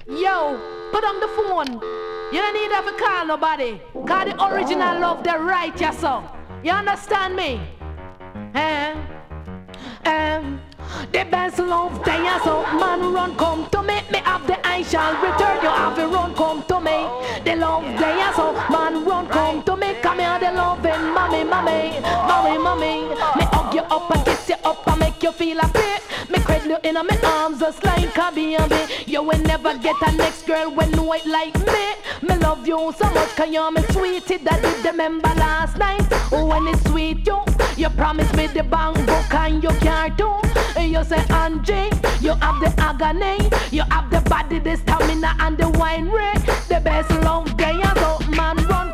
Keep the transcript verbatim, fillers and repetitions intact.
Yo, put on the phone. You don't need to call nobody. Call the original love, the right, yes, sir. You understand me? Eh? Um, the best love day, yes, so man run come to me. Me have the I shall return. You have to run come to me. The love day, yes, so man run come to me. Come here, the loving mommy, mommy, mommy, mommy. Me hug you up and kiss you up and make you feel happy. Me cradle you in my arms just like a baby. You will never get a next girl when no it like me. Me love you so much, cause you're me sweetie that did remember last night. When it's sweet you, you promised me the bang book and you can't do. You say Angie, you have the agony, you have the body, the stamina and the wine rate. The best love day, so man run